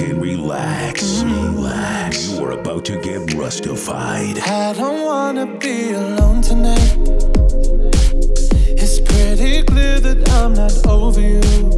and relax. Relax. You are about to get Rustified. I don't wanna be alone tonight. It's pretty clear that I'm not over you.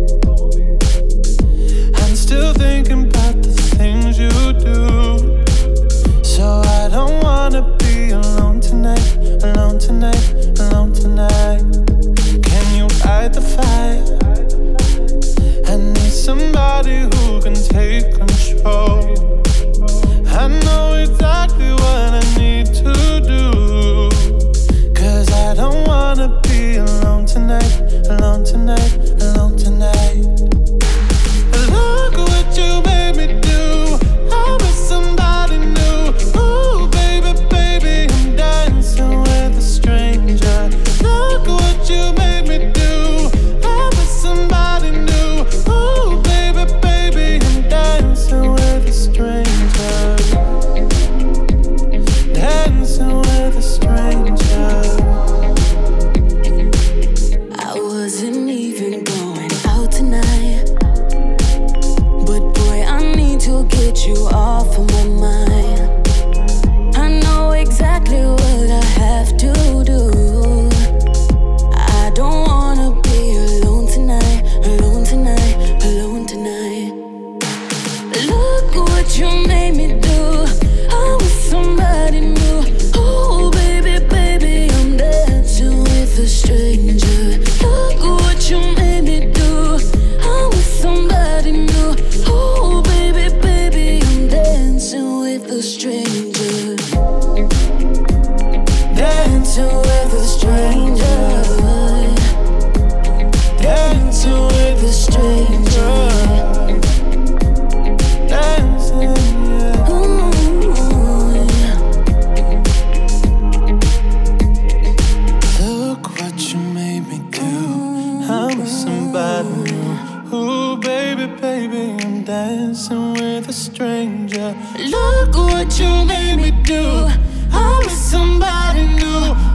I'm still thinking about the things you do. So I don't wanna be alone tonight, alone tonight, alone tonight. Can you fight the fire? I need somebody who can take control. I know exactly what I need to do. 'Cause I don't wanna be alone tonight, alone tonight, alone tonight. Look what you made me do. I'm with somebody new. Ooh, baby, baby, I'm dancing with a stranger. Look what you made me do. I'm with somebody new. Ooh, baby, baby, I'm dancing with a stranger. Dancing with a stranger. I wasn't even going out tonight, but boy, I need to get you off of my mind. I know exactly what I have to do. I don't wanna be alone tonight, alone tonight, alone tonight. Look what you made me do. I'm with somebody new. Oh, baby, baby, I'm dancing with a stranger. Look what you made me do. I'm with somebody new. Oh, baby, baby, I'm dancing with a stranger. Dancing with a stranger. Dancing with a stranger. Dancing, yeah. Ooh, yeah. Look what you made me do. I'm with somebody new. Ooh, baby, baby, I'm dancing with a stranger. Look what you made me do. I'm with somebody new.